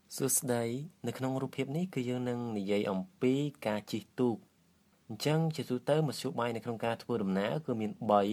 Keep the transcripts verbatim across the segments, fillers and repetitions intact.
សួស្តីនៅក្នុងរូបភាពនេះគឺយើងនឹងនិយាយអំពីការជិះទូកអញ្ចឹងជាទូទៅមធ្យោបាយនៅក្នុងការធ្វើដំណើរគឺមាន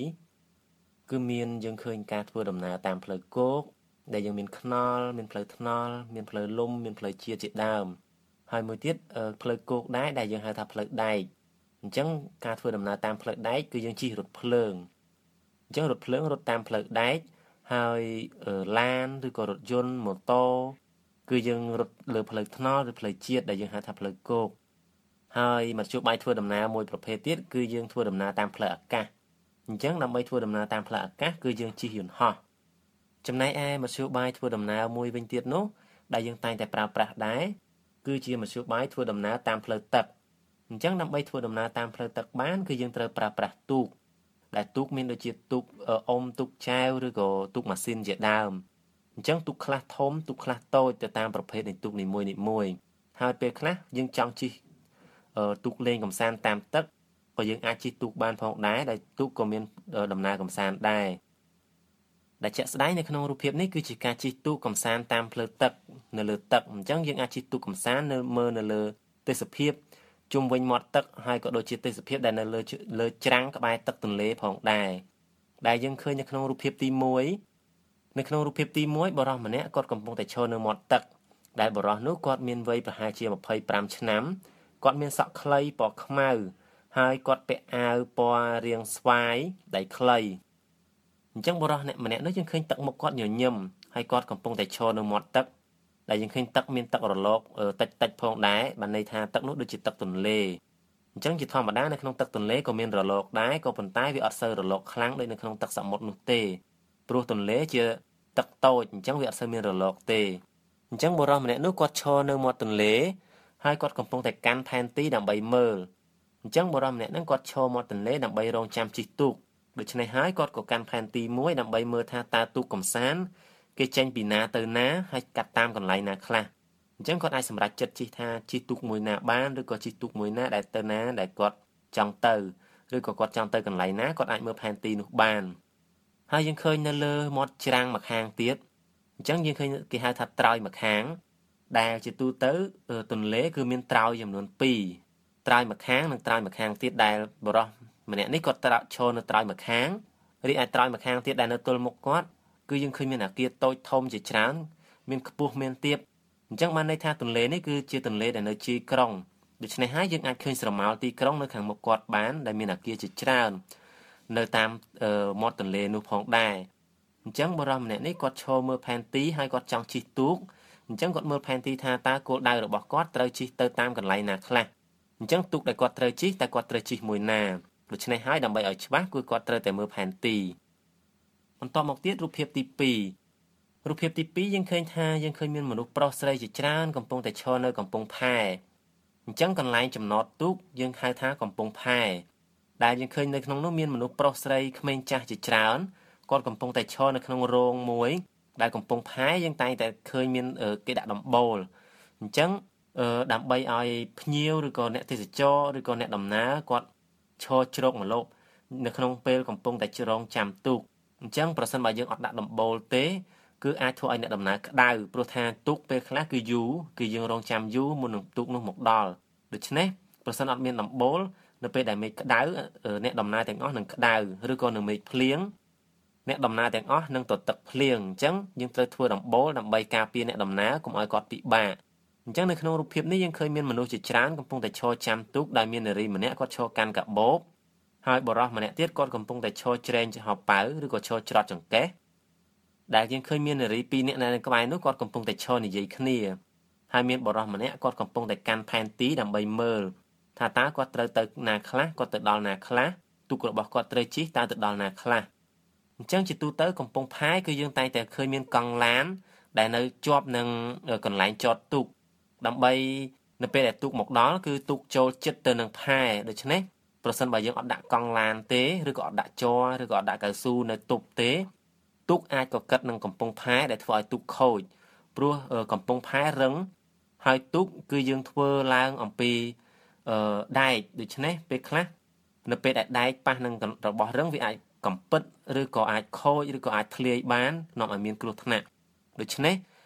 3គឺមានយើងឃើញការធ្វើដំណើរតាមផ្លូវគោកដែលយើងមានថ្នល់មានផ្លូវថ្នល់មានផ្លូវលំមានផ្លូវជាតិជាដើមហើយមួយទៀតផ្លូវគោកដែរដែលយើងហៅថាផ្លូវដែកអញ្ចឹងការធ្វើដំណើរតាមផ្លូវដែកគឺយើងជិះរថភ្លើងអញ្ចឹងរថភ្លើងរត់តាមផ្លូវដែកហើយឡានឬក៏រថយន្តម៉ូតូគឺយើងរត់លើផ្លូវថ្នល់ឬផ្លូវជាតិដែលយើងហៅថាផ្លូវគោកហើយមធ្យោបាយធ្វើដំណើរមួយប្រភេទទៀតគឺយើងធ្វើដំណើរតាមផ្លូវអាកាសអញ្ចឹងដើម្បីធ្វើដំណើរតាមផ្លូវអាកាសគឺយើងជិះយន្តហោះចំណែកឯមធ្យោបាយធ្វើដំណើរមួយវិញទៀតនោះដែលយើងតែងតែប្រើប្រាស់ដែរគឺជាមធ្យោបាយធ្វើដំណើរតាមផ្លូវទឹកអញ្ចឹងដើម្បីធ្វើដំណើរតាមផ្លូវទឹកបានគឺយើងត្រូវប្រើប្រាស់ទូកដែលទូកមានដូចជាទូកអុំទូកចែវឬក៏ទូកម៉ាស៊ីនជាដើមអញ្ចឹងទូកខ្លះធំទូកខ្លះតូចទៅតាមប្រភេទនៃទូកនីមួយៗហើយពេលខ្លះយើងចង់ជិះទូកលេងកំសាន្តតាមទឹកក៏យើងអាចជិះទូកបានផងដែរដែលទូកក៏មានដំណើរកំសាន្តដែរដែលជាក់ស្ដែងនៅក្នុងរូបភាពនេះគឺជាការជិះទូកកំសាន្តតាមផ្លូវទឹកនៅលើទឹកអញ្ចឹងយើងអាចជិះទូកកំសាន្តនៅមើលនៅលើទេសភាពជុំវិញមាត់ទឹកហើយក៏ដូចជាទេសភាពដែលនៅលើលើច្រាំងក្បែរទឹកទន្លេផងដែរដែលយើងឃើញនៅក្នុងរូបភាពទី1នៅក្នុងរូបភាពទី1បរិសម្នាក់គាត់កំពុងតែឈរនៅមាត់ទឹកដែលបរិសនោះគាត់មានវ័យប្រហែលជា25ឆ្នាំគាត់មានសក់ខ្លីពណ៌ខ្មៅហើយគាត់ពាក់អាវពណ៌រាងស្វាយដៃខ្លីអញ្ចឹងបរិសម្នាក់នោះយើងឃើញទឹកមុខគាត់ញញឹមហើយគាត់កំពុងតែឈរនៅមាត់ទឹកដែលយើងឃើញទឹកមានទឹករលកតិចតិចផងដែរបានន័យថាទឹកនោះដូចជាទឹកទន្លេអញ្ចឹងជាធម្មតានៅក្នុងទឹកទន្លេក៏មានរលកដែរក៏ប៉ុន្តែវាអត់សូវរលកខ្លាំងដូចនៅក្នុងទឹកសមុទ្រនោះទេព្រោះទន្លេជាទឹកតូចអញ្ចឹងវាអត់សូវមានរលកទេអញ្ចឹងបុរសម្នាក់នោះគាត់ឈរនៅមាត់ទន្លេហើយគាត់កំពុងតែកាន់ផែនទីដើម្បីមើលអញ្ចឹងបុរសម្នាក់ហ្នឹងគាត់ឈរមាត់ទន្លេដើម្បីរងចាំជិះទូកដូច្នេះហើយគាត់ក៏កាន់ផែនទីមួយដើម្បីមើលថាតើទូកកំសាន្តគេចេញពីណាទៅណាហើយកាត់តាមកន្លែងណាខ្លះអញ្ចឹងគាត់អាចសម្រេចចិត្តជិះថាជិះទូកមួយណាបានឬក៏ជិះទូកមួយណាដែលទៅណាដែលគាត់ចង់ទៅឬក៏គាត់ចង់ទៅកន្លែងណាគាត់អាចមើលផែនទីនោះបានហើយយើងឃើញនៅលើមាត់ច្រាំងម្ខាងទៀតអញ្ចឹងយើងឃើញគេហៅថាត្រើយម្ខាងដែលជាទូទៅទន្លេគឺមានត្រើយចំនួន2ត្រើយម្ខាងនិងត្រើយម្ខាងទៀតដែលបរិសម្នាក់នេះគាត់ត្រើយឈរនៅត្រើយម្ខាងរីឯត្រើយម្ខាងទៀតដែលនៅទល់មុខគាត់គឺយើងឃើញមានអគារតូចធំជាច្រើនមានខ្ពស់មានទាបអញ្ចឹងបានន័យថាទន្លេនេះគឺជាទន្លេដែលនៅជាយក្រុងដូច្នេះហើយយើងអាចឃើញស្រមោលទីក្រុងនៅខាងមុខគាត់បានដែលមានអគារជាច្រើននៅតាមមាត់ទន្លេនោះផងដែរអញ្ចឹងបរិសម្នាក់នេះគាត់ឈរមើលផែនទីហើយគាត់ចង់ជិះទូកអញ្ចឹងគាត់មើលផែនទីថាតើគោលដៅរបស់គាត់ត្រូវជិះទៅតាមកន្លែងណាខ្លះអញ្ចឹងទូកដែលគាត់ត្រូវជិះតើគាត់ត្រូវជិះមួយណាដូច្នេះហើយដើម្បីឲ្យច្បាស់គឺគាត់ត្រូវតែមើលផែនទីបន្តមកទៀតរូបភាពទី2រូបភាពទី2យើងឃើញថាយើងឃើញមានមនុស្សប្រុសស្រីជាច្រើនកំពុងតែឈរនៅកំពង់ផែអញ្ចឹងកន្លែងចំណតទូកយើងហៅថាកំពង់ផែដែលយើងឃើញនៅក្នុងនោះមានមនុស្សប្រុសស្រីក្មេងចាស់ជាច្រើនគាត់កំពុងតែឈរនៅក្នុងរោងមួយដែលកំពង់ផែយើងតែងតែឃើញមានគេដាក់ដំបូលអញ្ចឹងដើម្បីឲ្យភ្ញៀវឬក៏អ្នកទេសចរឬក៏អ្នកដំណើរគាត់ឈរជ្រកម្លប់នៅក្នុងពេលកំពុងតែរងចាំទូកអញ្ចឹងប្រសិនបើយើងអត់ដាក់ដំបូលទេគឺអាចធ្វើឲ្យអ្នកដំណើរក្តៅព្រោះថាទូកពេលខ្លះគឺយូរគឺយើងរងចាំយូរមុននឹងទូកនោះមកដល់ដូច្នេះប្រសិនអត់មានដំបូលនៅពេលដែលមេឃក្តៅអ្នកដំណើរទាំងអស់នឹងក្តៅឬក៏នៅមេឃភ្លៀងអ្នកដំណើរទាំងអស់នឹងទទឹកភ្លៀងអញ្ចឹងយើងត្រូវធ្វើដំបូលដើម្បីការពារអ្នកដំណើរកុំឲ្យគាត់ពិបាកអញ្ចឹងនៅក្នុងរូបភាពនេះយើងឃើញមានមនុស្សជាច្រើនកំពុងតែឈរចាំទូកដែលមាននារីម្នាក់គាត់ឈរកាន់កាបូបហើយបុរសម្នាក់ទៀតគាត់កំពុងតែឈរច្រែងហោប៉ៅឬក៏ឈរច្រត់ចង្កេះដែលយើងឃើញមាននារីពីរនាក់នៅក្បែរនោះគាត់កំពុងតែឈរនិយាយគ្នាហើយមានបុរសម្នាក់គាត់កំពុងតែកាន់ផែនទីដើម្បីមើលថាតើគាត់ត្រូវទៅណាខ្លះគាត់ទៅដល់ណាខ្លះទូករបស់គាត់ត្រូវជិះតើទៅដល់ណាខ្លះអញ្ចឹងជាទូទៅកំពង់ផែគឺយើងតែងតែឃើញមានកង់ឡានដែលនៅជាប់នឹងកន្លែងចតទូកដើម្បីនៅពេលដែលទូកមកដល់គឺទូកចូលចិត្តទៅនឹងផែដូច្នេះប្រសិនបើយើងអត់ដាក់កង់ឡានទេឬក៏អត់ដាក់ជ័រឬក៏អត់ដាក់កៅស៊ូនៅទប់ទេទូកអាចកកិតនឹងកំពង់ផែដែលធ្វើឲ្យទូកខូចព្រោះកំពង់ផែរឹងហើយទូកគឺយើងធ្វើឡើងអំពីអឺដែកដូច្នេះពេលខ្លះនៅពេលដែលដែកប៉ះនឹងរបស់រឹងវាអាចកំពិតឬក៏អាចខូចឬក៏អាចធ្លាយបាននាំឲ្យមានគ្រោះថ្នាក់ដូច្នេះ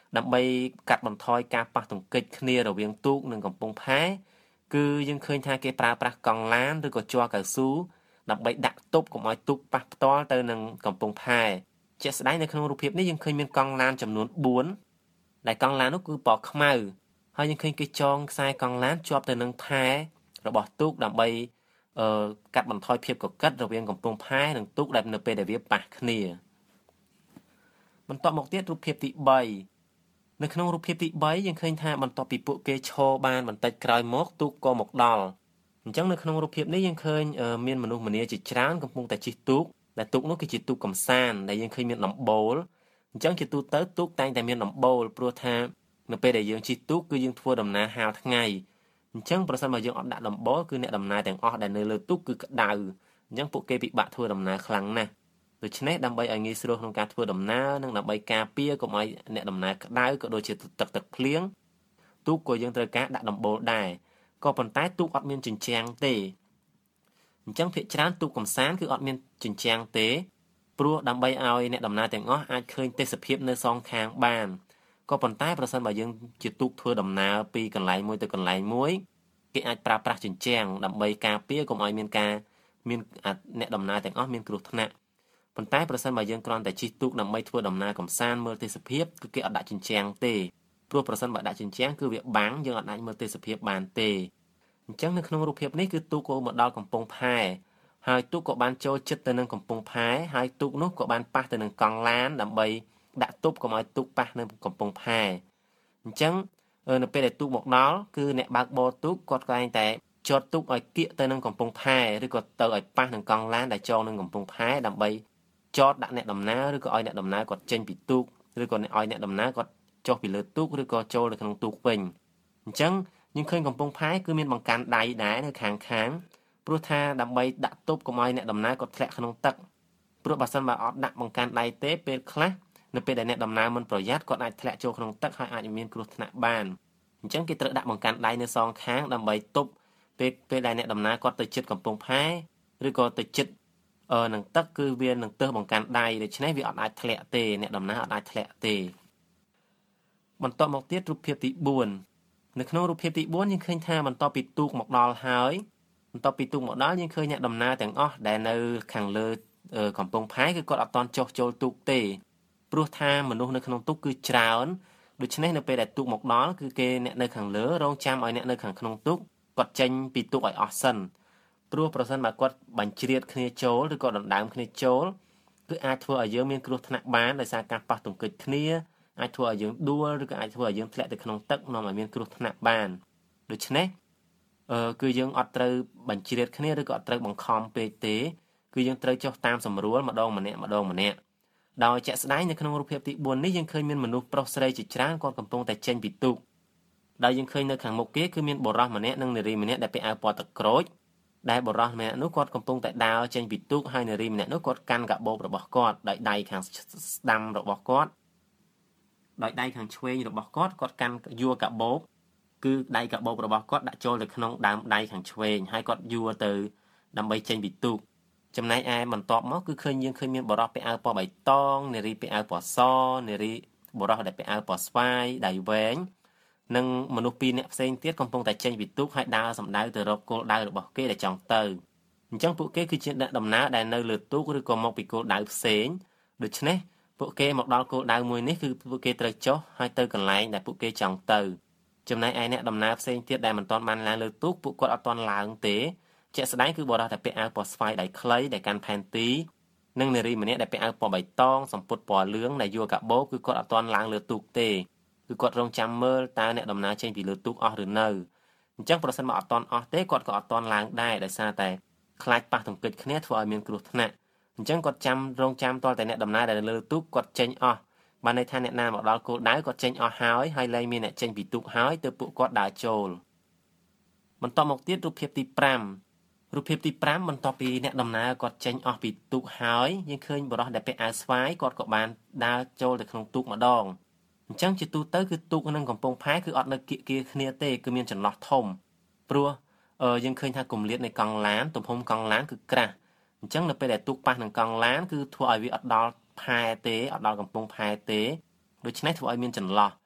ដើម្បីកាត់បន្ថយការប៉ះទង្គិចគ្នារវាងទូកនិងកំពង់ផែគឺយើងឃើញថាគេប្រើប្រាស់កង់ឡានឬក៏ជ័រកៅស៊ូដើម្បីដាក់ទប់កុំឲ្យទូកប៉ះផ្ទាល់ទៅនឹងកំពង់ផែជាក់ស្ដែងនៅក្នុងរូបភាពនេះយើងឃើញមានកង់ឡានចំនួនបួនដែលកង់ឡាននោះគឺពណ៌ខ្មៅហើយយើងឃើញគេចងខ្សែកង់ឡានជាប់ទៅនឹងថែរបស់ទូកដើម្បីអឺកាត់បន្ថយភាពកកិតរវាងកំពង់ផែនិងទូកដែលនៅពេលដែលវាប៉ះគ្នាបន្តមកទៀតរូបភាពទីបីនៅក្នុងរូបភាពទីបីយើងឃើញថាបន្ទាប់ពីពួកគេឈរបានបន្តិចក្រោយមកទូកក៏មកដល់អញ្ចឹងនៅក្នុងរូបភាពនេះយើងឃើញមានមនុស្សម្នាជាច្រើនកំពុងតែជិះទូកដែលទូកនោះគឺជាទូកកំសាន្តដែលយើងឃើញមានដំបូលអញ្ចឹងជាទូទៅទូកតែងតែមានដំបូលព្រោះថានៅពេលដែលយើងជិះទូកគឺយើងធ្វើដំណើរហាលថ្ងៃអញ្ចឹងប្រសិនបើយើងអត់ដាក់ដំបូលគឺអ្នកដំណើរទាំងអស់ដែលនៅលើទូកគឺក្តៅអញ្ចឹងពួកគេពិបាកធ្វើដំណើរខ្លាំងណាស់ដូច្នេះដើម្បីឲ្យងាយស្រួលក្នុងការធ្វើដំណើរនិងដើម្បីការពារកុំឲ្យអ្នកដំណើរក្តៅក៏ដូចជាទឹកទឹកភ្លៀងទូកក៏យើងត្រូវការដាក់ដំបូលដែរក៏ប៉ុន្តែទូកអត់មានជញ្ជាំងទេអញ្ចឹងភាគច្រើនទូកកំសាន្តគឺអត់មានជញ្ជាំងទេព្រោះដើម្បីឲ្យអ្នកដំណើរទាំងអស់អាចឃើញទេសភាពនៅសងខាងបានក៏ប៉ុន្តែប្រសិនបើយើងជាទូកធ្វើដំណើរពីកន្លែងមួយទៅកន្លែងមួយគេអាចប្រើប្រាស់ជញ្ជាំងដើម្បីការពារកុំឲ្យមានការមានអ្នកដំណើរទាំងអស់មានគ្រោះថ្នាក់ប៉ុន្តែប្រសិនបើយើងគ្រាន់តែជិះទូកដើម្បីធ្វើដំណើរកម្សាន្តមើលទេសភាពគឺគេអត់ដាក់ជញ្ជាំងទេព្រោះប្រសិនបើដាក់ជញ្ជាំងគឺវាបាំងយើងអត់អាចមើលទេសភាពបានទេអញ្ចឹងនៅក្នុងរូបភាពនេះគឺទូកក៏មកដល់កំពង់ផែហើយទូកក៏បានចូលជិតទៅនឹងកំពង់ផែហើយទូកនោះក៏បានប៉ះទៅនឹងកង់ឡានដើម្បីដាក់ទប់កុំឲ្យទូកប៉ះនៅកំពង់ផែអញ្ចឹងនៅពេលដែលទូកមកដល់គឺអ្នកបើកបរទូកគាត់ក៏តែងតែចតទូកឲ្យគៀកទៅនឹងកំពង់ផែឬក៏ទៅឲ្យប៉ះនឹងកង់ឡានដែលចងនឹងកំពង់ផែដើម្បីចតដាក់អ្នកដំណើរឬក៏ឲ្យអ្នកដំណើរគាត់ចេញពីទូកឬក៏ឲ្យអ្នកដំណើរគាត់ចុះពីលើទូកឬក៏ចូលទៅក្នុងទូកវិញអញ្ចឹងយើងឃើញកំពង់ផែគឺមានបង្កាន់ដៃដែរនៅខាងខាងព្រោះថាដើម្បីដាក់ទប់កុំឲ្យអ្នកដំណើរគាត់ធ្លាក់ក្នុងទឹកព្រោះបើសិនបើអត់ដាក់បង្កាន់ដៃទេពេលខ្លះនៅពេលដែលអ្នកដំណើរមិនប្រយ័ត្នគាត់អាចធ្លាក់ចូលក្នុងទឹកហើយអាចមានគ្រោះថ្នាក់បានអញ្ចឹងគេត្រូវដាក់បង្កាន់ដៃនៅសងខាងដើម្បីទប់ពេលពេលដែលអ្នកដំណើរគាត់ទៅជិតកំពង់ផែឬក៏ទៅជិតអឺនឹងទឹកគឺវានឹងទើសបង្កាន់ដៃដូច្នេះវាអត់អាចធ្លាក់ទេអ្នកដំណើរអត់អាចធ្លាក់ទេបន្តមកទៀតរូបភាពទីបួននៅក្នុងរូបភាពទីបួនយើងឃើញថាបន្ទាប់ពីទូកមកដល់ហើយបន្ទាប់ពីទូកមកដល់យើងឃើញអ្នកដំណើរទាំងអស់ដែលនៅខាងលើកំពង់ផែគឺគាត់អត់ទាន់ចុះចូលទូកទេព្រោះថាមនុស្សនៅក្នុងទូកគឺច្រើនដូច្នេះនៅពេលដែលទូកមកដល់គឺគេអ្នកនៅខាងលើរងចាំឲ្យអ្នកនៅខាងក្នុងទូកគាត់ចេញពីទូកឲ្យអស់សិនព្រោះប្រសិនបើគាត់បញ្ជ្រៀតគ្នាចូលឬក៏ដណ្ដើមគ្នាចូលគឺអាចធ្វើឲ្យយើងមានគ្រោះថ្នាក់បានដោយសារការប៉ះទង្គិចគ្នាអាចធ្វើឲ្យយើងដួលឬក៏អាចធ្វើឲ្យយើងធ្លាក់ទៅក្នុងទឹកនាំឲ្យមានគ្រោះថ្នាក់បានដូច្នេះអឺគឺយើងអត់ត្រូវបញ្ជ្រៀតគ្នាឬក៏អត់ត្រូវបង្ខំពេកទេគឺយើងត្រូវចុះតាមសម្រួលម្ដងម្នាក់ម្ដងម្នាក់ដោយជាក់ស្ដែងនៅក្នុងរូបភាពទីបួននេះយើងឃើញមានមនុស្សប្រុសស្រីជាច្រើនគាត់កំពុងតែចេញពីទូកដែលយើងឃើញនៅខាងមុខគេគឺមានបុរសម្នាក់និងនារីម្នាក់ដែលពាក់អាវពណ៌ទឹកក្រូចដែលបុរសម្នាក់នោះគាត់កំពុងតែដើរចេញពីទូកហើយនារីម្នាក់នោះគាត់កាន់កាបូបរបស់គាត់ដោយដៃខាងស្ដាំរបស់គាត់ដោយដៃខាងឆ្វេងរបស់គាត់គាត់កាន់យួរកាបូបគឺដៃកាបូបរបស់គាត់ដាក់ចូលទៅក្នុងដើមដៃខាងឆ្វេងហើយគាត់យួរទៅដើម្បីចេញពីទូកចំណែកឯបន្ទាប់មកគឺឃើញយើងឃើញមានបុរសពាក់អាវពណ៌បៃតងនារីពាក់អាវពណ៌សនារីបុរសដែលពាក់អាវពណ៌ស្វាយដៃវែងនិងមនុស្សពីរនាក់ផ្សេងទៀតកំពុងតែចេញពីទូកហើយដើរសម្ដៅទៅរកគោលដៅរបស់គេដែលចង់ទៅអញ្ចឹងពួកគេគឺជាអ្នកដំណើរដែលនៅលើទូកឬក៏មកពីគោលដៅផ្សេងដូច្នេះពួកគេមកដល់គោលដៅមួយនេះគឺពួកគេត្រូវចុះហើយទៅកន្លែងដែលពួកគេចង់ទៅចំណែកឯអ្នកដំណើរផ្សេងទៀតដែលមិនទាន់បានឡើងលើទូកពួកគាត់អត់ទាន់ឡើងទេជាក់ស្ដែងគឺបុរសដែលពាក់អាវពណ៌ស្វាយដៃខ្លីដែលកាន់ផែនទីនិងនារីម្នាក់ដែលពាក់អាវពណ៌បៃតងសំពត់ពណ៌លឿងដែលយួរកាបូបគឺគាត់អត់ទាន់ឡើងលើទូកទេគឺគាត់រងចាំមើលតើអ្នកដំណើរចេញពីលើទូកអស់ឬនៅអញ្ចឹងប្រសិនបើអត់ទាន់អស់ទេគាត់ក៏អត់ទាន់ឡើងដែរដោយសារតែខ្លាចប៉ះទង្គិចគ្នាធ្វើឲ្យមានគ្រោះថ្នាក់អញ្ចឹងគាត់ចាំរងចាំទាល់តែអ្នកដំណើរដែលលើទូកគាត់ចេញអស់បានន័យថាអ្នកណាមកដល់គោលដៅគាត់ចេញអស់ហើយហើយលែងមានអ្នកចេញពីទូកហើយទើបពួកគាត់ដើរចូលបន្តមកទៀតរូបភាពទីប្រាំរូបភាពទីប្រាំបន្ទាប់ពីអ្នកដំណើរគាត់ចេញអស់ពីទូកហើយយើងឃើញបុរសដែលពាក់អាវស្វាយគាត់ក៏បានដើរចូលទៅក្នុងទូកម្ដងអញ្ចឹងជាទូទៅគឺទូកនឹងកំពង់ផែគឺអត់នៅគៀកគៀគ្នាទេគឺមានចន្លោះធំព្រោះយើងឃើញថាគម្លាតនៃកង់ឡានទំហំកង់ឡានគឺក្រាស់អញ្ចឹងនៅពេលដែលទូកប៉ះនឹងកង់ឡានគឺធ្វើឲ្យវាអត់ដល់ផែទេអត់ដល់កំពង់ផែទេដូច្នេះធ្វើឲ្យមានចន្លោះ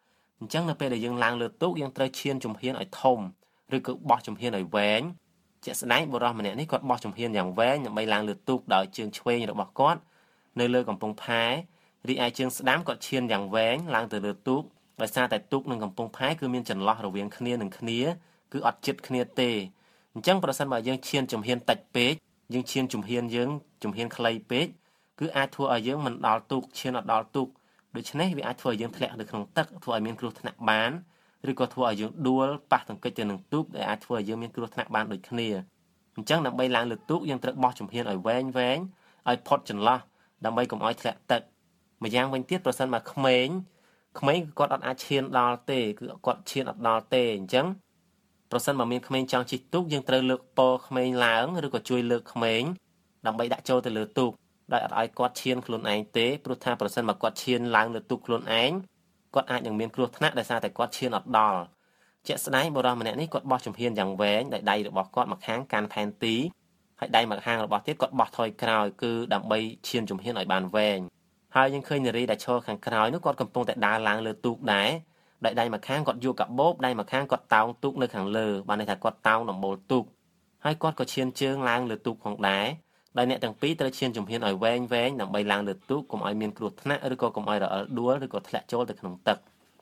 អញ្ចឹងនៅពេលដែលយើងឡើងលើទូកយើងត្រូវឈានជំហានឲ្យធំឬក៏បោះជំហានឲ្យវែងជាក់ស្ដែងបុរសម្នាក់នេះគាត់បោះជំហានយ៉ាងវែងដើម្បីឡើងលើទូកដោយជើងឆ្វេងរបស់គាត់នៅលើកំពង់ផែរីឯជើងស្ដាំគាត់ឈានយ៉ាងវែងឡើងទៅលើទូកដោយសារតែទូកនិងកំពង់ផែគឺមានចន្លោះរវាងគ្នានឹងគ្នាគឺអត់ជិតគ្នាទេអញ្ចឹងប្រសិនបើយើងឈានជំហានតិចពេកយើងឈានជំហានយើងជំហានខ្លីពេកគឺអាចធ្វើឲ្យយើងមិនដល់ទូកឈានអត់ដល់ទូកដូច្នេះវាអាចធ្វើឲ្យយើងធ្លាក់នៅក្នុងទឹកធ្វើឲ្យមានគ្រោះថ្នាក់បានឬក៏ធ្វើឲ្យយើងដួលប៉ះទង្គិចទៅនឹងទូកដែលអាចធ្វើឲ្យយើងមានគ្រោះថ្នាក់បានដូចគ្នាអញ្ចឹងដើម្បីឡើងលើទូកយើងត្រូវបោះជំហានឲ្យវែងវែងឲ្យផុតចន្លោះដើម្បីកុំឲ្យធ្លាក់ទឹកម្យ៉ាងវិញទៀតប្រសិនបើក្មេងក្មេងគាត់អត់អាចឈានដល់ទេគឺគាត់ឈានអត់ដល់ទេអញ្ចឹងប្រសិនបើមានក្មេងចង់ជិះទូកយើងត្រូវលើកពរក្មេងឡើងឬក៏ជួយលើកក្មេងដើម្បីដាក់ចូលទៅលើទូកដោយអត់ឲ្យគាត់ឈានខ្លួនឯងទេព្រោះថាប្រសិនបើគាត់ឈានឡើងលើទូកខ្លួនឯងគាត់អាចនឹងមានគ្រោះថ្នាក់ដោយសារតែគាត់ឈានអត់ដល់ជាក់ស្ដែងបុរសម្នាក់នេះគាត់បោះជំហានយ៉ាងវែងដោយដៃរបស់គាត់ម្ខាងកាន់ផែនទីហើយដៃម្ខាងរបស់ទៀតគាត់បោះថយក្រោយគឺដើម្បីឈានជំហានឲ្យបានវែងហើយយើងឃើញនារីដែលឈរខាងក្រោយនោះគាត់កំពុងតែដើរឡើងលើទូកដែរដោយដៃម្ខាងគាត់យកកាបូបដៃម្ខាងគាត់តោងទូកនៅខាងលើបានន័យថាគាត់តោងដំបូលទូកហើយគាត់ក៏ឈានជើងឡើងលើទូកផងដែរដោយអ្នកទាំងពីរត្រូវឈានជំហានឲ្យវែងវែងដើម្បីឡើងលើទូកកុំឲ្យមានគ្រោះថ្នាក់ឬក៏កុំឲ្យរអិលដួលឬក៏ធ្លាក់ចូលទៅក្នុងទឹក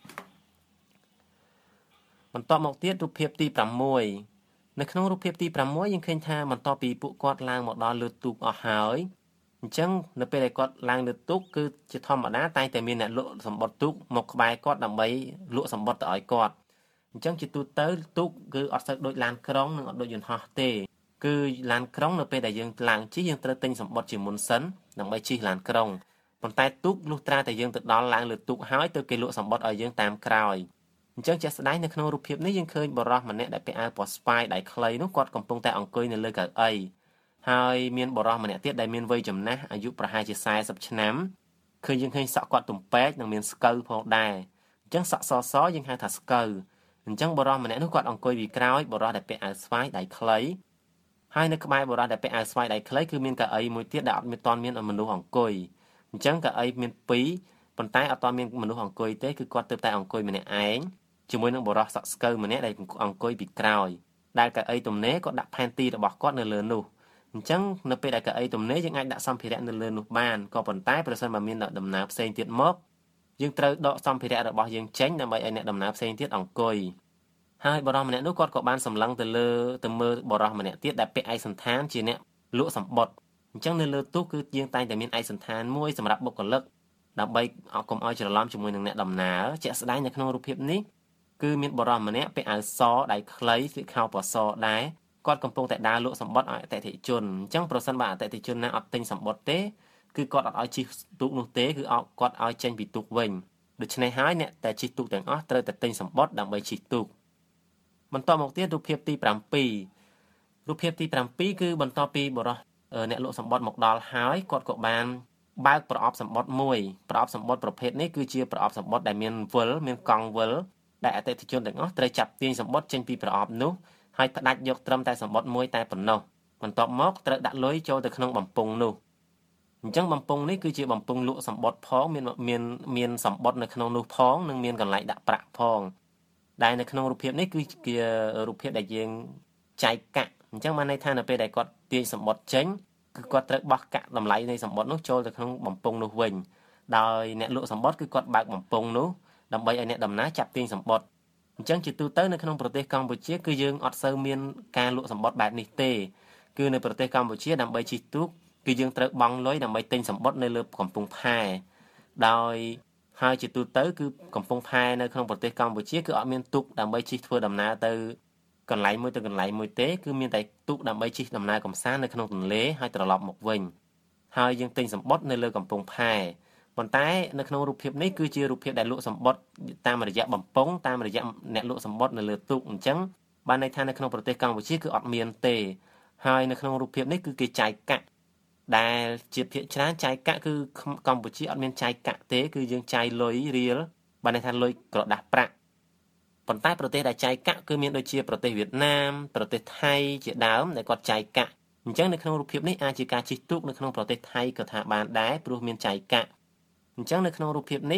បន្តមកទៀតរូបភាពទីប្រាំមួយនៅក្នុងរូបភាពទីប្រាំមួយយើងឃើញថាបន្ទាប់ពីពួកគាត់ឡើងមកដល់លើទូកអស់ហើយអញ្ចឹងនៅពេលដែលគាត់ឡើងលើទូកគឺជាធម្មតាតែតែមានអ្នកលក់សម្បត្តិទូកមកក្បែរគាត់ដើម្បីលក់សម្បត្តិទៅឲ្យគាត់អញ្ចឹងជាទូទៅទូកគឺអត់សូវដូចឡានក្រុងនិងអត់ដូចយន្តហោះទេគឺឡានក្រុងនៅពេលដែលយើងឡើងជិះយើងត្រូវទិញសម្បត្តិជាមុនសិនដើម្បីជិះឡានក្រុងប៉ុន្តែទូកលុះត្រាតែយើងទៅដល់ឡើងលើទូកហើយទៅគេលក់សម្បត្តិឲ្យយើងតាមក្រោយអញ្ចឹងជាក់ស្ដែងនៅក្នុងរូបភាពនេះយើងឃើញបុរសម្នាក់ដែលពាក់អាវពណ៌ស្វាយដៃខ្លីនោះគាត់កំពុងតែអង្គុយនៅលើកៅអីហើយមានបុរសម្នាក់ទៀតដែលមានវ័យចំណាស់អាយុប្រហែលជាสี่สิบឆ្នាំឃើញយើងឃើញសក់គាត់ទំពែកនិងមានស្កូវផងដែរអញ្ចឹងសក់សសយើងហៅថាស្កូវអញ្ចឹងបុរសម្នាក់នោះគាត់អង្គុយពីក្រោយបុរសដែលពាក់អាវស្វាយដៃខ្លីហើយនៅក្បែរបុរសដែលពាក់អាវស្វាយដៃខ្លីគឺមានកៅអីមួយទៀតដែលអត់មានតាន់មានមនុស្សអង្គុយអញ្ចឹងកៅអីមានពីរប៉ុន្តែអត់តាន់មានមនុស្សអង្គុយទេគឺគាត់ទើបតែអង្គុយម្នាក់ឯងជាមួយនឹងបុរសសក់ស្កូវម្នាក់ដែលអង្គុយពីក្រោយដែលកៅអីទំនេរក៏ដាក់ផែនទីរបស់គាត់នៅលើនោះអញ្ចឹងនៅពេលដែលកៅអីទំនេរយើងអាចដាក់សម្ភារៈនៅលើនោះបានក៏ប៉ុន្តែប្រសិនបើមានអ្នកដំណើរផ្សេងទៀតមកយើងត្រូវដកសម្ភារៈរបស់យើងចេញដើម្បីឲ្យអ្នកដំណើរផ្សេងទៀតអង្គុយហើយបុរសម្នាក់នោះគាត់ក៏បានសម្លឹងទៅលើទៅមើលបុរសម្នាក់ទៀតដែលពាក់ឯកសណ្ឋានជាអ្នកលក់សម្បត្តិអញ្ចឹងនៅលើទូកគឺយើងតែងតែមានឯកសណ្ឋានមួយសម្រាប់បុគ្គលិកដើម្បីកុំឲ្យច្រឡំជាមួយនឹងអ្នកដំណើរជាក់ស្ដែងនៅក្នុងរូបភាពនេះគឺមានបុរសម្នាក់ពាក់អាវសដៃខ្លីស្លៀកខោពណ៌សដែរគាត់កំពុងតែដើរលក់សម្បត្តិឲ្យអតិថិជនអញ្ចឹងប្រសិនបើអតិថិជនណាអត់ទិញសម្បត្តិទេគឺគាត់អត់ឲ្យជិះទូកនោះទេគឺគាត់ឲ្យចេញពីទូកវិញដូច្នេះហើយអ្នកតែជិះទូកទាំងអស់ត្រូវតែទិញសម្បត្តិដើម្បីជិះទូកបន្តមកទៀតរូបភាពទីប្រាំពីររូបភាពទីប្រាំពីរគឺបន្ទាប់ពីបុរសអ្នកលក់សម្បត្តិមកដល់ហើយគាត់ក៏បានបើកប្រអប់សម្បត្តិមួយប្រអប់សម្បត្តិប្រភេទនេះគឺជាប្រអប់សម្បត្តិដែលមានវិលមានកង់វិលដែលអតិថិជនទាំងអស់ត្រូវចាប់ទាញសម្បត្តិចេញពីប្រអប់នោះហើយផ្ដាច់យកត្រឹមតែសម្បត្តិមួយតែប៉ុណ្ណោះបន្ទាប់មកត្រូវដាក់លុយចូលទៅក្នុងបំពង់នោះអញ្ចឹងបំពង់នេះគឺជាបំពង់លក់សម្បត្តិផងមានមានមានសម្បត្តិនៅក្នុងនោះផងនិងមានកន្លែងដាក់ប្រាក់ផងដែលនៅក្នុងរូបភាពនេះគឺជារូបភាពដែលយើងចែកកាក់អញ្ចឹងបានន័យថានៅពេលដែលគាត់ទាញសម្បត្តិចេញគឺគាត់ត្រូវបោះកាក់តម្លៃនៃសម្បត្តិនោះចូលទៅក្នុងបំពង់នោះវិញដោយអ្នកលក់សម្បត្តិគឺគាត់បើកបំពង់នោះដើម្បីឲ្យអ្នកដំណើរចាប់ទាញសម្បត្តិអញ្ចឹងជាទូទៅនៅក្នុងប្រទេសកម្ពុជាគឺយើងអត់សូវមានការលក់សម្បត្តិបែបនេះទេគឺនៅប្រទេសកម្ពុជាដើម្បីជិះទូកគឺយើងត្រូវបង់លុយដើម្បីទិញសម្បត្តិនៅលើកំពង់ផែដោយហើយជាទូទៅគឺកំពង់ផែនៅក្នុងប្រទេសកម្ពុជាគឺអត់មានទូកដើម្បីជិះធ្វើដំណើរទៅកន្លែងមួយទៅកន្លែងមួយទេគឺមានតែទូកដើម្បីជិះដំណើរកម្សាន្តនៅក្នុងទន្លេហើយត្រឡប់មកវិញហើយយើងទិញសម្បត្តិនៅលើកំពង់ផែប៉ុន្តែនៅក្នុងរូបភាពនេះគឺជារូបភាពដែលលក់សម្បត្តិតាមរយៈបំពង់តាមរយៈអ្នកលក់សម្បត្តិនៅលើទូកអញ្ចឹងបានន័យថានៅក្នុងប្រទេសកម្ពុជាគឺអត់មានទេហើយនៅក្នុងរូបភាពនេះគឺគេចាយកាក់ដែលជាភាគច្រើនចាយកាក់គឺកម្ពុជាអត់មានចាយកាក់ទេគឺយើងចាយលុយរៀលបានន័យថាលុយក្រដាសប្រាក់ប៉ុន្តែប្រទេសដែលចាយកាក់គឺមានដូចជាប្រទេសវៀតណាមប្រទេសថៃជាដើមដែលគាត់ចាយកាក់អញ្ចឹងនៅក្នុងរូបភាពនេះអាចជាការជិះទូកនៅក្នុងប្រទេសថៃក៏ថាបានដែរព្រោះមានចាយកាក់អញ្ចឹងនៅក្នុងរូបភាពនេះ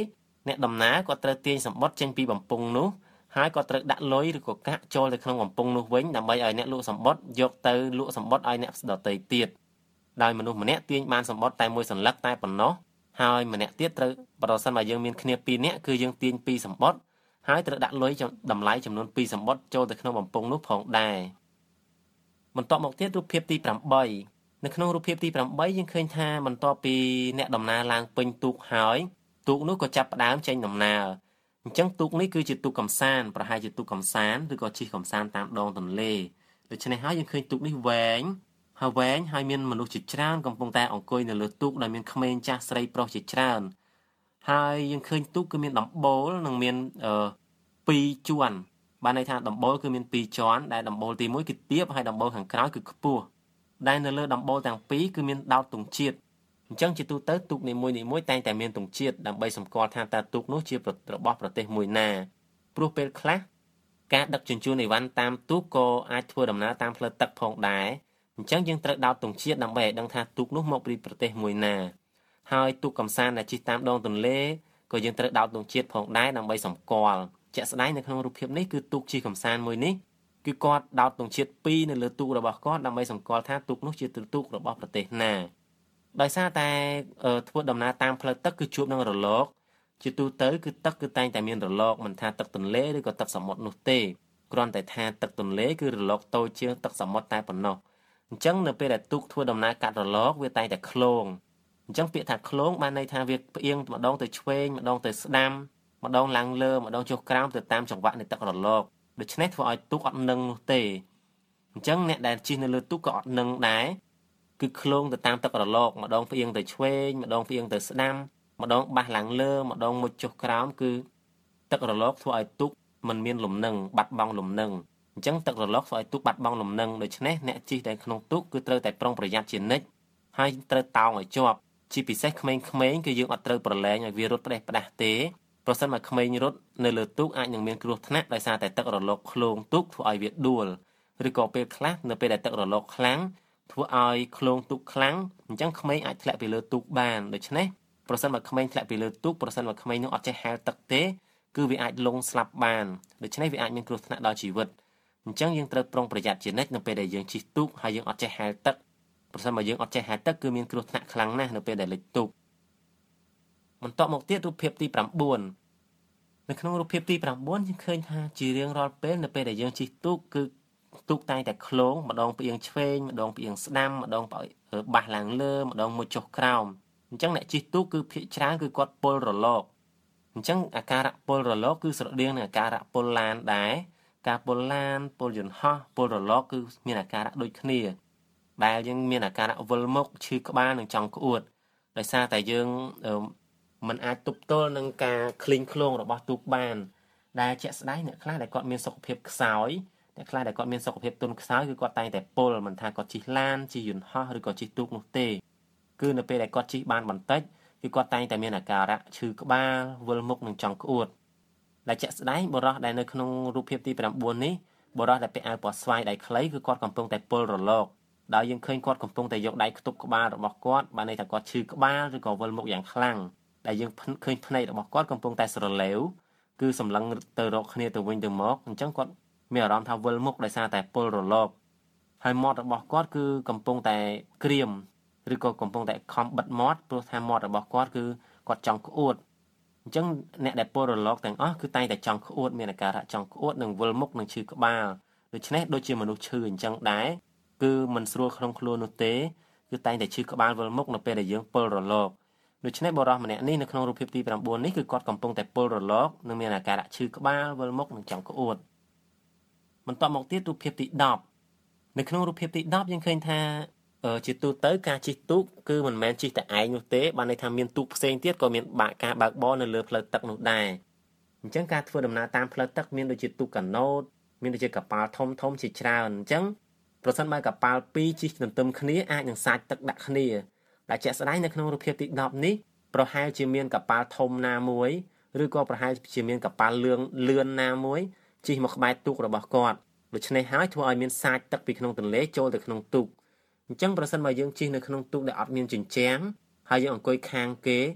អ្នកដំណើរគាត់ត្រូវទាញសម្បត្តិចេញពីបំពង់នោះហើយគាត់ត្រូវដាក់លុយឬក៏កាក់ចូលទៅក្នុងបំពង់នោះវិញដើម្បីឲ្យអ្នកលក់សម្បត្តិយកទៅលក់សម្បត្តិឲ្យអ្នកដទៃទៀតដោយមនុស្សម្នាក់ទាញបានសម្បត្តិតែមួយសន្លឹកតែប៉ុណ្ណោះហើយម្នាក់ទៀតត្រូវប្រសិនបើយើងមានគ្នាពីរនាក់គឺយើងទាញពីរសម្បត្តិហើយត្រូវដាក់លុយតម្លៃចំនួនពីរសម្បត្តិចូលទៅក្នុងបំពង់នោះផងដែរបន្ទាប់មកទៀតរូបភាពទីប្រាំនៅក្នុងរូបភាពទីប្រាំយើងឃើញថាបន្ទាប់ពីអ្នកដំណើរឡើងពេញទូកហើយទូកនោះក៏ចាប់ផ្ដើមចេញដំណើរអញ្ចឹងទូកនេះគឺជាទូកកំសាន្តប្រហែលជាទូកកំសាន្តឬក៏ជិះកំសាន្តតាមដងទន្លេដូច្នេះហើយយើងឃើញទូកនេះវែងហើយវែងហើយមានមនុស្សជាច្រើនកំពុងតែអង្គុយនៅលើទូកដែលមានក្មេងចាស់ស្រីប្រុសជាច្រើនហើយយើងឃើញទូកគឺមានដំបូលនិងមានអឺពីរជាន់បានន័យថាដំបូលគឺមានពីរជាន់ដែលដំបូលទីមួយគឺទាបហើយដំបូលខាងក្រោយគឺខ្ពស់ដែលនៅលើដំបូលទាំងពីរគឺមានដោតទង់ជាតិអញ្ចឹងជាទូទៅទូកនីមួយៗតែងតែមានទង់ជាតិដើម្បីសម្គាល់ថាតើទូកនោះជារបស់ប្រទេសមួយណាព្រោះពេលខ្លះការដឹកជញ្ជូនអីវ៉ាន់តាមទូកក៏អាចធ្វើដំណើរតាមផ្លូវទឹកផងដែរអញ្ចឹងយើងត្រូវដោតទង់ជាតិដើម្បីឲ្យដឹងថាទូកនោះមកពីប្រទេសមួយណាហើយទូកកំសាន្តដែលជិះតាមដងទន្លេក៏យើងត្រូវដោតទង់ជាតិផងដែរដើម្បីសម្គាល់ជាក់ស្ដែងនៅក្នុងរូបភាពនេះគឺទូកជិះកំសាន្តមួយនេះគឺគាត់ដោតទង់ជាតិពីរនៅលើទូករបស់គាត់ដើម្បីសម្គាល់ថាទូកនោះជាទូករបស់ប្រទេសណាដោយសារតែធ្វើដំណើរតាមផ្លូវទឹកគឺជួបនឹងរលកជាទូទៅគឺទឹកគឺតែងតែមានរលកមិនថាទឹកទន្លេឬក៏ទឹកសមុទ្រនោះទេគ្រាន់តែថាទឹកទន្លេគឺរលកតូចជាងទឹកសមុទ្រតែប៉ុណ្ណោះអញ្ចឹងនៅពេលដែលទូកធ្វើដំណើរកាត់រលកវាតែងតែឃ្លោងអញ្ចឹងពាក្យថាឃ្លោងបានន័យថាវាផ្អៀងម្ដងទៅឆ្វេងម្ដងទៅស្ដាំម្ដងឡើងលើម្ដងចុះក្រោមទៅតាមចង្វាក់នៃទឹករលកដូច្នេះធ្វើឲ្យទូកអត់នឹងនោះទេអញ្ចឹងអ្នកដែលជិះនៅលើទូកក៏អត់នឹងដែរគឺឃ្លោងទៅតាមទឹករលកម្ដងផ្អៀងទៅឆ្វេងម្ដងផ្អៀងទៅស្ដាំម្ដងបាសឡើងលើម្ដងមុជចុះក្រោមគឺទឹករលកធ្វើឲ្យទូកមិនមានលំនឹងបាត់បង់លំនឹងអញ្ចឹងទឹករលកធ្វើឲ្យទូកបាត់បង់លំនឹងដូច្នេះអ្នកជិះដែលក្នុងទូកគឺត្រូវតែប្រុងប្រយ័ត្នជានិច្ចហើយត្រូវតោងឲ្យជាប់ជាពិសេសក្មេងៗគឺយើងអត់ត្រូវប្រឡែងឲ្យវារត់ផ្ដេសផ្ដាស់ទេប្រសិនបើក្មេងរត់នៅលើទូកអាចនឹងមានគ្រោះថ្នាក់ដោយសារតែទឹករលកឃ្លោងទូកធ្វើឲ្យវាដួលឬក៏ពេលខ្លះនៅពេលដែលទឹករលកខ្លាំងធ្វើឲ្យឃ្លោងទូកខ្លាំងអញ្ចឹងក្មេងអាចធ្លាក់ពីលើទូកបានដូច្នេះប្រសិនបើក្មេងធ្លាក់ពីលើទូកប្រសិនបើក្មេងនោះអត់ចេះហែលទឹកទេគឺវាអាចលង់ស្លាប់បានដូច្នេះវាអាចមានគ្រោះថ្នាក់ដល់ជីវិតអញ្ចឹងយើងត្រូវប្រុងប្រយ័ត្នជានិច្ចនៅពេលដែលយើងជិះទូកហើយយើងអត់ចេះហែលទឹកប្រសិនបើយើងអត់ចេះហែលទឹកគឺមានគ្រោះថ្នាក់ខ្លាំងណាស់នៅពេលដែលលិចទូកបន្តមកទៀតរូបភាពទីប្រាំបួននៅក្នុងរូបភាពទីប្រាំបួនយើងឃើញថាជារៀងរាល់ពេលនៅពេលដែលយើងជិះទូកគឺទូកតែងតែឃ្លោងម្ដងផ្អៀងឆ្វេងម្ដងផ្អៀងស្ដាំម្ដងបាសឡើងលើម្ដងមុជចុះក្រោមអញ្ចឹងអ្នកជិះទូកគឺភាគច្រើនគឺគាត់ពុលរលកអញ្ចឹងអាការៈពុលរលកគឺស្រដៀងនឹងអាការៈពុលឡានដែរការពុលឡានពុលយន្តហោះពុលរលកគឺមានអាការៈដូចគ្នាដែលយើងមានអាការៈវិលមុខឈឺក្បាលនិងចង់ក្អួតដោយសារតែយើងមិនអាចទប់ទល់នឹងការឃ្លីងឃ្លោងរបស់ទូកបានដែលជាក់ស្ដែងអ្នកខ្លះដែលគាត់មានសុខភាពខ្សោយអ្នកខ្លះដែលគាត់មានសុខភាពទន់ខ្សោយគឺគាត់តែងតែពុលមិនថាគាត់ជិះឡានជិះយន្តហោះឬក៏ជិះទូកនោះទេគឺនៅពេលដែលគាត់ជិះបានបន្តិចគឺគាត់តែងតែមានអាការៈឈឺក្បាលវិលមុខនិងចង់ក្អួតដែលជាក់ស្ដែងបុរសដែលនៅក្នុងរូបភាពទីប្រាំបួននេះបុរសដែលពាក់អាវពណ៌ស្វាយដៃខ្លីគឺគាត់កំពុងតែពុលរលកដោយយើងឃើញគាត់កំពុងតែយកដៃខ្ទប់ក្បាលរបស់គាត់បានន័យថាគាត់ឈឺក្បាលឬក៏វិលមុខយ៉ាងខ្លាំងដែលយើងឃើញភ្នែករបស់គាត់កំពុងតែស្រឡេវគឺសម្លឹងទៅរកគ្នាទៅវិញទៅមកអញ្ចឹងគាត់មានអារម្មណ៍ថាវិលមុខដោយសារតែពុលរលកហើយមាត់របស់គាត់គឺកំពុងតែក្រៀមឬក៏កំពុងតែខំបិទមាត់ព្រោះថាមាត់របស់គាត់គឺគាត់ចង់ក្អួតអញ្ចឹងអ្នកដែលពុលរលកទាំងអស់គឺតែងតែចង់ក្អួតមានអាការៈចង់ក្អួតនិងវិលមុខនិងឈឺក្បាលដូច្នេះដូចជាមនុស្សឈឺអញ្ចឹងដែរគឺមិនស្រួលក្នុងខ្លួននោះទេគឺតែងតែឈឺក្បាលវិលមុខនៅពេលដែលយើងពុលរលកដូច្នេះបុរសម្នាក់នេះនៅក្នុងរូបភាពទីប្រាំបួននេះគឺគាត់កំពុងតែពុលរលកនិងមានអាការៈឈឺក្បាលវិលមុខនិងចង់ក្អួតបន្តមកទៀតរូបភាពទីដប់នៅក្នុងរូបភាពទីដប់យើងឃើញថាជាទូទៅការជិះទូកគឺមិនមែនជិះតែឯងនោះទេបានន័យថាមានទូកផ្សេងទៀតក៏មានបាក់ការបើកបរនៅលើផ្លូវទឹកនោះដែរអញ្ចឹងការធ្វើដំណើរតាមផ្លូវទឹកមានដូចជាទូកកាណូតមានដូចជាកប៉ាល់ធំធំជាច្រើនអញ្ចឹងប្រសិនបើកប៉ាល់ពីរជិះទន្ទឹមគ្នាអាចនឹងសាច់ទឹកដាក់គ្នាដែលជាក់ស្ដែងនៅក្នុងរូបភាពទីដប់នេះប្រហែលជាមានកប៉ាល់ធំណាមួយឬក៏ប្រហែលជាមានកប៉ាល់លឿនលឿនណាមួយជិះមកក្បែរទូករបស់គាត់ដូច្នេះហើយធ្វើឲ្យមានសាច់ទឹកពីក្នុងទន្លេចូលទៅក្នុងទូកអញ្ចឹងប្រសិនបើយើងជិះនៅក្នុងទូកដែលអត់មានជញ្ជាំងហើយយើងអង្គុយខាងគេ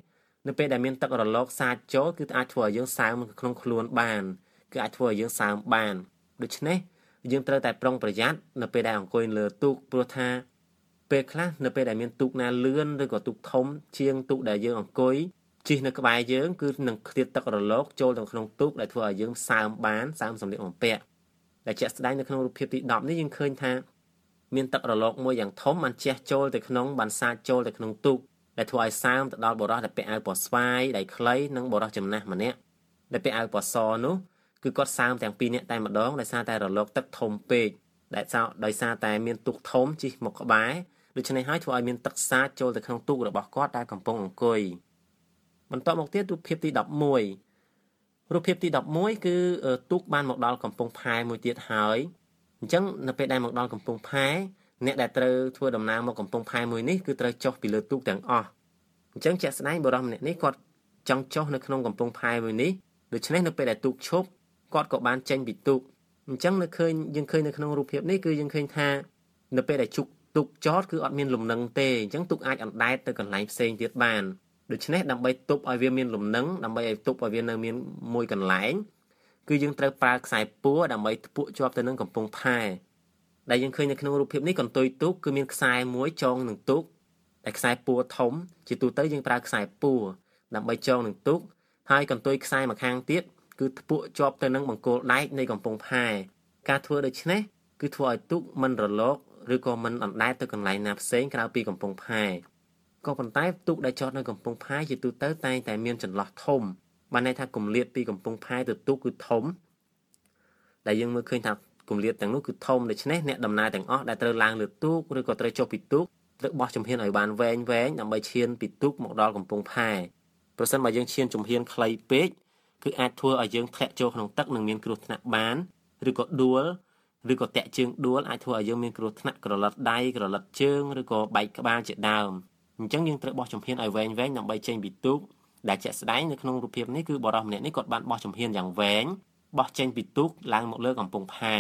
នៅពេលដែលមានទឹករលកសាចចូលគឺអាចធ្វើឲ្យយើងសើមក្នុងខ្លួនបានគឺអាចធ្វើឲ្យយើងសើមបានដូច្នេះយើងត្រូវតែប្រុងប្រយ័ត្ននៅពេលដែលអង្គុយលើទូកព្រោះថាពេលខ្លះនៅពេលដែលមានទូកណាលឿនឬក៏ទូកធំជាងទូកដែលយើងអង្គុយជិះនៅក្បែរយើងគឺនឹងឃ្លាតទឹករលកចូលទៅក្នុងទូកដែលធ្វើឲ្យយើងសើមបានសើមសម្លៀកបំពាក់ដែលជាក់ស្ដែងនៅក្នុងរូបភាពទីដប់នេះយើងឃើញថាមានទឹករលកមួយយ៉ាងធំបានជះចូលទៅក្នុងបានសាចចូលទៅក្នុងទូកដែលធ្វើឲ្យសើមទៅដល់បុរសដែលពាក់អាវពណ៌ស្វាយដៃខ្លីនិងបុរសចំណាស់ម្នាក់ដែលពាក់អាវពណ៌សនោះគឺគាត់សើមទាំងពីរនាក់តែម្ដងដោយសារតែរលកទឹកធំពេកដែលសោដោយសារតែមានទូកធំជិះមកក្បែរដូច្នេះហើយធ្វើឲ្យមានទឹកសាចចូលទៅក្នុងទូករបស់គាត់ដែលកំពុងអង្គុយបន្តមកទៀតរូបភាពទីដប់មួយរូបភាពទីដប់មួយគឺទូកបានមកដល់កំពង់ផែមួយទៀតហើយអញ្ចឹងនៅពេលដែលមកដល់កំពង់ផែអ្នកដែលត្រូវធ្វើដំណើរមកកំពង់ផែមួយនេះគឺត្រូវចុះពីលើទូកទាំងអស់អញ្ចឹងជាក់ស្ដែងបុរសម្នាក់នេះគាត់ចង់ចុះនៅក្នុងកំពង់ផែមួយនេះដូច្នេះនៅពេលដែលទូកឈប់គាត់ក៏បានចេញពីទូកអញ្ចឹងនៅឃើញយើងឃើញនៅក្នុងរូបភាពនេះគឺយើងឃើញថានៅពេលដែលជុកទូកចតគឺអត់មានលំនឹងទេអញ្ចឹងទូកអាចអណ្ដែតទៅកន្លែងផ្សេងទៀតបានដូច្នេះដើម្បីទប់ឲ្យវាមានលំនឹងដើម្បីឲ្យទប់ឲ្យវានៅមានមួយកន្លែងគឺយើងត្រូវប្រើខ្សែពួរដើម្បីធ្ពក់ជាប់ទៅនឹងកំពង់ផែដែលយើងឃើញនៅក្នុងរូបភាពនេះកន្ទុយទូកគឺមានខ្សែមួយចងនឹងទូកតែខ្សែពួរធំជាទូទៅយើងប្រើខ្សែពួរដើម្បីចងនឹងទូកហើយកន្ទុយខ្សែម្ខាងទៀតគឺធ្ពក់ជាប់ទៅនឹងបង្គោលដែកនៃកំពង់ផែការធ្វើដូច្នេះគឺធ្វើឲ្យទូកមិនរលកឬក៏មិនអណ្ដែតទៅកន្លែងណាផ្សេងក្រៅពីកំពង់ផែក៏ប៉ុន្តែទូកដែលចតនៅកំពង់ផែជាទូទៅតែងតែមានចន្លោះធំបានន័យថាគម្លាតពីកំពង់ផែទៅទូកគឺធំដែលយើងមើលឃើញថាគម្លាតទាំងនោះគឺធំដូច្នេះអ្នកដំណើរទាំងអស់ដែលត្រូវឡើងលើទូកឬក៏ត្រូវចុះពីទូកត្រូវបោះជំហានឲ្យបានវែងវែងដើម្បីឈានពីទូកមកដល់កំពង់ផែប្រសិនបើយើងឈានជំហានខ្លីពេកគឺអាចធ្វើឲ្យយើងធ្លាក់ចូលក្នុងទឹកនិងមានគ្រោះថ្នាក់បានឬក៏ដួលឬក៏តាក់ជើងដួលអាចធ្វើឲ្យយើងមានគ្រោះថ្នាក់ក្រឡិតដៃក្រឡិតជើងឬក៏បែកក្បាលជាដើមអញ្ចឹងយើងត្រូវបោះជំហានឲ្យវែងវែងដើម្បីចេញពីទូកដែលជាក់ស្ដែងនៅក្នុងរូបភាពនេះគឺបុរសម្នាក់នេះគាត់បានបោះជំហានយ៉ាងវែងបោះចេញពីទូកឡើងមកលើកំពង់ផែ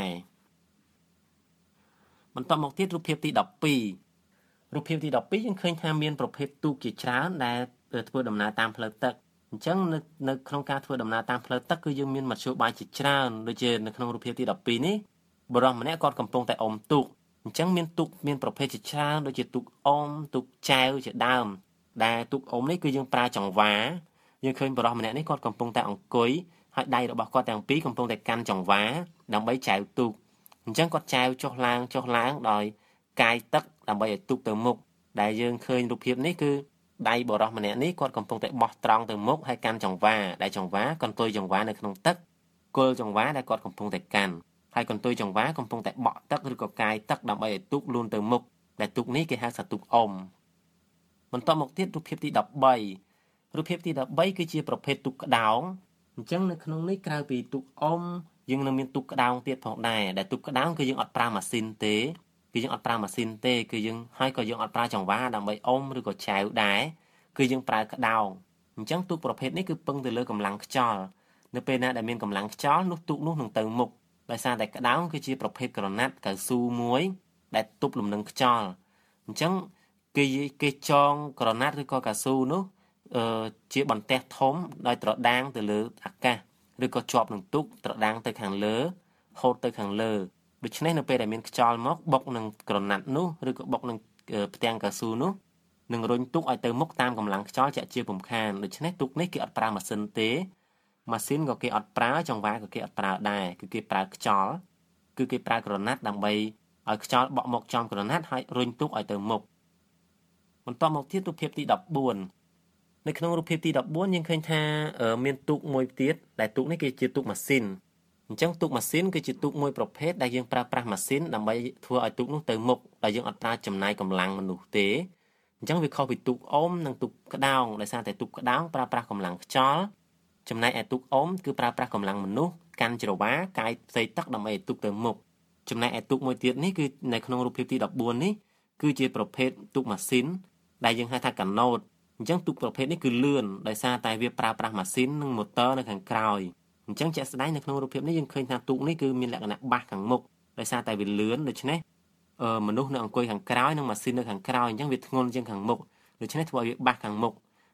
បន្តមកទៀតរូបភាពទីដប់ពីររូបភាពទីដប់ពីរយើងឃើញថាមានប្រភេទទូកជាច្រើនដែលធ្វើដំណើរតាមផ្លូវទឹកអញ្ចឹងនៅនៅក្នុងការធ្វើដំណើរតាមផ្លូវទឹកគឺយើងមានមធ្យោបាយជាច្រើនដូចជានៅក្នុងរូបភាពទីដប់ពីរនេះបុរសម្នាក់គាត់កំពុងតែអុំទូកអញ្ចឹងមានទូកមានប្រភេទជាច្រើនដូចជាទូកអុំទូកចែវជាដើមដែលទូកអុំនេះគឺយើងប្រើចង្វាយើងឃើញបុរសម្នាក់នេះគាត់កំពុងតែអង្គុយហើយដៃរបស់គាត់ទាំងពីរកំពុងតែកាន់ចង្វាដើម្បីចែវទូកអញ្ចឹងគាត់ចែវចុះឡើងចុះឡើងដោយកាយទឹកដើម្បីឲ្យទូកទៅមុខដែលយើងឃើញរូបភាពនេះគឺដៃបុរសម្នាក់នេះគាត់កំពុងតែបោះត្រង់ទៅមុខហើយកាន់ចង្វាដែលចង្វាកន្ទុយចង្វានៅក្នុងទឹកគល់ចង្វាដែលគាត់កំពុងតែកាន់ហើយកន្ទុយចង្វាកំពុងតែបក់ទឹកឬក៏កាយទឹកដើម្បីឲ្យទូកលូនទៅមុខដែលទូកនេះគេហៅថាទូកអុំបន្តមកទៀតរូបភាពទីដប់បីរូបភាពទីដប់បីគឺជាប្រភេទទូកក្តោងអញ្ចឹងនៅក្នុងនេះក្រៅពីទូកអុំយើងនៅមានទូកក្តោងទៀតផងដែរដែលទូកក្តោងគឺយើងអត់ប្រើម៉ាស៊ីនទេគឺយើងអត់ប្រើម៉ាស៊ីនទេគឺយើងហើយក៏យើងអត់ប្រើចង្វាដើម្បីអុំឬក៏ចែវដែរគឺយើងប្រើក្តោងអញ្ចឹងទូកប្រភេទនេះគឺពឹងទៅលើកម្លាំងខ្យល់នៅពេលណាដែលមានកម្លាំងខ្យល់នោះទូកនោះនឹងទៅមុខដោយសារតែក្តោងគឺជាប្រភេទក្រណាត់កៅស៊ូមួយដែលទប់លំនឹងខ្យល់អញ្ចឹងគេគេចងក្រណាត់ឬក៏កៅស៊ូនោះអឺជាបន្ទះធំដោយត្រដាងទៅលើអាកាសឬក៏ជាប់នឹងទូកត្រដាងទៅខាងលើហូតទៅខាងលើដូច្នេះនៅពេលដែលមានខ្យល់មកបុកនឹងក្រណាត់នោះឬក៏បុកនឹងផ្ទាំងកៅស៊ូនោះនឹងរុញទូកឲ្យទៅមុខតាមកម្លាំងខ្យល់ជាក់ជាពំខានដូច្នេះទូកនេះគេអត់ប្រើម៉ាស៊ីនទេម៉ាស៊ីនក៏គេអត់ប្រើចង្វាក៏គេអត់ប្រើដែរគឺគេប្រើខ្យល់គឺគេប្រើក្រណាត់ដើម្បីឲ្យខ្យល់បក់មកចំក្រណាត់ហើយរុញទូកឲ្យទៅមុខបន្តមកទៀតរូបភាពទីដប់បួននៅក្នុងរូបភាពទីដប់បួនយើងឃើញថាមានទូកមួយទៀតដែលទូកនេះគឺជាទូកម៉ាស៊ីនអញ្ចឹងទូកម៉ាស៊ីនគឺជាទូកមួយប្រភេទដែលយើងប្រើប្រាស់ម៉ាស៊ីនដើម្បីធ្វើឲ្យទូកនោះទៅមុខដែលយើងអត់ប្រើចំណាយកម្លាំងមនុស្សទេអញ្ចឹងវាខុសពីទូកអុំនិងទូកក្តោងដោយសារតែទូកក្តោងប្រើប្រាស់កម្លាំងខ្យល់ចំណែកឯទូកអុំគឺប្រើប្រាស់កម្លាំងមនុស្សកាន់ច្រវាកាយផ្ទៃទឹកដើម្បីឲ្យទូកទៅមុខចំណែកឯទូកមួយទៀតនេះគឺនៅក្នុងរូបភាពទីដប់បួននេះគឺជាប្រភេទទូកម៉ាស៊ីនដែលយើងហៅថាកាណូតអញ្ចឹងទូកប្រភេទនេះគឺលឿនដោយសារតែវាប្រើប្រាស់ម៉ាស៊ីននិងម៉ូទ័រនៅខាងក្រោយអញ្ចឹងជាក់ស្ដែងនៅក្នុងរូបភាពនេះយើងឃើញថាទូកនេះគឺមានលក្ខណៈបាសខាងមុខដោយសារតែវាលឿនដូច្នេះអឺមនុស្សនៅអង្គុយខាងក្រោយនិងម៉ាស៊ីននៅខាងក្រោយអញ្ចឹងវាធ្ងន់ជាងខាងមុខដូច្នេះធ្វើឲ្យវាបាសខាងមុខ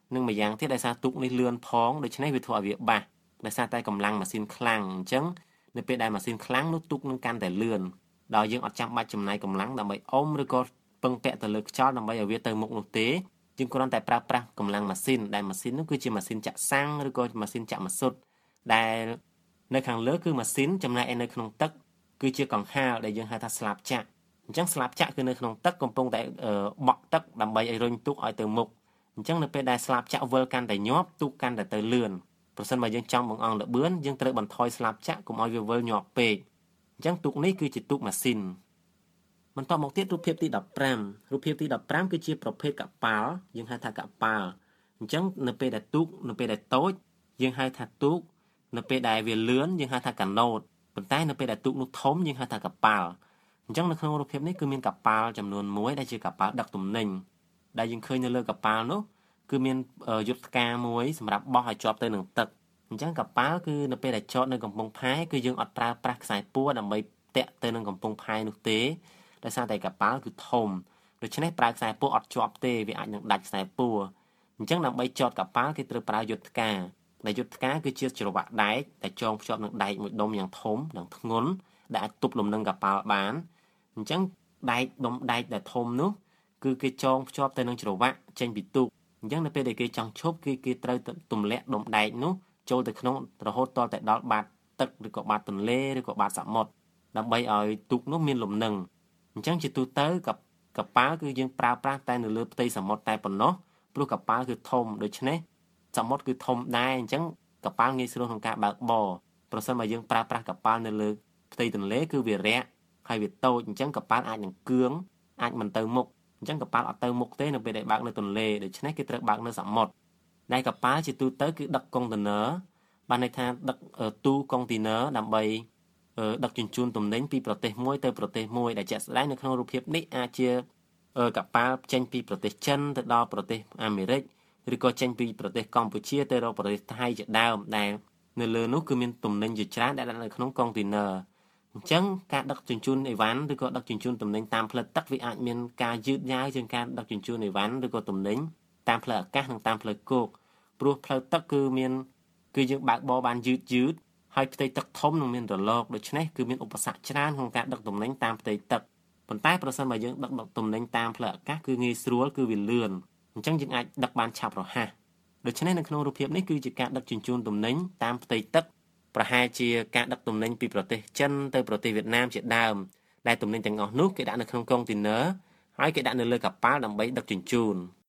នឹងម្យ៉ាងទៀតដោយសារទូកនេះលឿនផងដូច្នេះវាធ្វើឲ្យវាបាសដោយសារតែកម្លាំងម៉ាស៊ីនខ្លាំងអញ្ចឹងនៅពេលដែលម៉ាស៊ីនខ្លាំងនោះទូកនឹងកាន់តែលឿនដោយយើងអត់ចាំបាច់ចំណាយកម្លាំងដើម្បីអុំឬក៏ពឹងពាក់ទៅលើខ្យល់ដើម្បីឲ្យវាទៅមុខនោះទេយើងគ្រាន់តែប្រើប្រាស់កម្លាំងម៉ាស៊ីនដែលម៉ាស៊ីននោះគឺជាម៉ាស៊ីនចាក់សាំងឬក៏ម៉ាស៊ីនចាក់ម្សុទ្ធដែលនៅខាងលើគឺម៉ាស៊ីនចំណែកឯនៅក្នុងទឹកគឺជាកង្ហារដែលយើងហៅថាស្លាបចាក់អញ្ចឹងស្លាបចាក់គឺនៅក្នុងទឹកកំពុងតែបក់ទឹកដើម្បីឲ្យរុញទូកឲ្យទៅមុខអញ្ចឹងនៅពេលដែលស្លាបចាក់វិលកាន់តែញាប់ទូកកាន់តែទៅលឿនប្រសិនបើយើងចង់បង្អង់ល្បឿនយើងត្រូវបន្ថយស្លាបចាក់កុំឲ្យវាវិលញាប់ពេកអញ្ចឹងទូកនេះគឺជាទូកម៉ាស៊ីនបន្តមកទៀតរូបភាពទីដប់ប្រាំរូបភាពទីដប់ប្រាំគឺជាប្រភេទកប៉ាល់យើងហៅថាកប៉ាល់អញ្ចឹងនៅពេលដែលទូកនៅពេលដែលតូចយើងហៅថាទូកនៅពេលដែលវាលឿនយើងហៅថាកាណូតប៉ុន្តែនៅពេលដែលទូកនោះធំយើងហៅថាកប៉ាល់អញ្ចឹងនៅក្នុងរូបភាពនេះគឺមានកប៉ាល់ចំនួនមួយដែលជាកប៉ាល់ដឹកទំនិញដែលយើងឃើញនៅលើកប៉ាល់នោះគឺមានយុទ្ធការមួយសម្រាប់បោះឲ្យជាប់ទៅនឹងទឹកអញ្ចឹងកប៉ាល់គឺនៅពេលដែលចតនៅកំពង់ផែគឺយើងអត់ប្រើប្រាស់ខ្សែពួរដើម្បីតាក់ទៅនឹងកំពង់ផែនោះទេដោយសារតែកប៉ាល់គឺធំដូច្នេះប្រើខ្សែពួរអត់ជាប់ទេវាអាចនឹងដាច់ខ្សែពួរអញ្ចឹងដើម្បីចតកប៉ាល់គេត្រូវប្រើយុទ្ធការដែលយុទ្ធការគឺជាច្រវាក់ដែកដែលចងភ្ជាប់នឹងដែកមួយដុំយ៉ាងធំនិងធ្ងន់ដែលអាចទប់លំនឹងកប៉ាល់បានអញ្ចឹងដែកដុំដែកដែលធំនោះគឺគេចងភ្ជាប់ទៅនឹងច្រវាក់ចេញពីទូកអញ្ចឹងនៅពេលដែលគេចង់ឈប់គឺគេត្រូវទម្លាក់ដុំដែកនោះចូលទៅក្នុងរហូតតតែដល់បាតទឹកឬក៏បាតទន្លេឬក៏បាតសមុទ្រដើម្បីឲ្យទូកនោះមានលំនឹងអញ្ចឹងជាទូទៅកប៉ាល់គឺយើងប្រើប្រាស់តែនៅលើផ្ទៃសមុទ្រតែប៉ុណ្ណោះព្រោះកប៉ាល់គឺធំដូច្នេះសមុទ្រគឺធំដែរអញ្ចឹងកប៉ាល់ងាយស្រួលក្នុងការបើកបរប្រសិនបើយើងប្រើប្រាស់កប៉ាល់នៅលើផ្ទៃទន្លេគឺវារាក់ហើយវាតូចអញ្ចឹងកប៉ាល់អាចនឹងគឿងអាចមិនទៅមុខអញ្ចឹងកប៉ាល់អត់ទៅមុខទេនៅពេលដែលបើកនៅទន្លេដូច្នេះគេត្រូវបើកនៅសមុទ្រដែលកប៉ាល់ជាទូទៅគឺដឹកកុងតឺន័របានន័យថាដឹកទូកុងតឺន័រដើម្បីដឹកជញ្ជូនទំនិញពីប្រទេសមួយទៅប្រទេសមួយដែលជាក់ស្ដែងនៅក្នុងរូបភាពនេះអាចជាកប៉ាល់ចេញពីប្រទេសចិនទៅដល់ប្រទេសអាមេរិកឬក៏ចេញពីប្រទេសកម្ពុជាទៅរកប្រទេសថៃជាដើមដែលនៅលើនោះគឺមានទំនិញជាច្រើនដែលដាក់នៅក្នុងកុងតឺន័រអញ្ចឹងការដឹកជញ្ជូនអីវ៉ាន់ឬក៏ដឹកជញ្ជូនទំនិញតាមផ្លូវទឹកវាអាចមានការយឺតយ៉ាវជាងការដឹកជញ្ជូនអីវ៉ាន់ឬក៏ទំនិញតាមផ្លូវអាកាសនិងតាមផ្លូវគោកព្រោះផ្លូវទឹកគឺមានគឺយើងបើកបរបានយឺតយឺតហើយផ្ទៃទឹកធំនឹងមានរលកដូច្នេះគឺមានឧបសគ្គច្រើនក្នុងការដឹកទំនិញតាមផ្ទៃទឹកប៉ុន្តែប្រសិនបើយើងដឹកទំនិញតាមផ្លូវអាកាសគឺងាយស្រួលគឺវាលឿនអញ្ចឹងយើងអាចដឹកបានឆាប់រហ័សដូច្នេះនៅក្នុងរូបភាពនេះគឺជាការដឹកជញ្ជូនទំនិញតាមផ្ទៃទឹកប្រហែលជាការដឹកទំនិញពីប្រទេសចិនទៅប្រទេសវៀតណាមជាដើមដែលទំនិញទាំងអស់នោះគេដាក់នៅក្នុងកុងតឺន័រហើយគេដាក់នៅលើកប៉ាល់ដើម្បីដឹកជញ្ជូន